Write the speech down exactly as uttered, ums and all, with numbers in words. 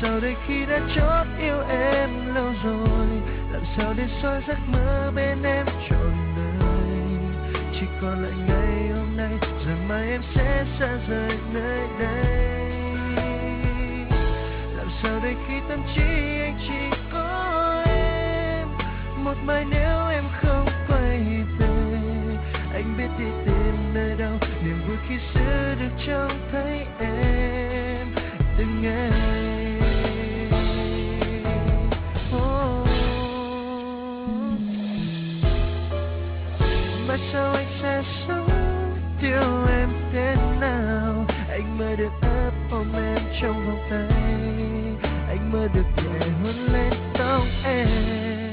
sao đây khi đã chót yêu em lâu rồi, làm sao để xóa giấc mơ bên em trọn đời. Chỉ còn lại ngày hôm nay, rồi mai em sẽ xa rời nơi đây. Làm sao đây khi tâm trí anh chỉ có em, một mai nếu em không quay về. Anh biết đi tìm nơi đâu niềm vui khi xưa được trông thấy em từng ngày. Oh. Mà sao anh sẽ sống thiếu em thế nào? Anh mơ được ấp ôm em trong vòng tay, anh mơ được nhẹ hôn lên tóc em.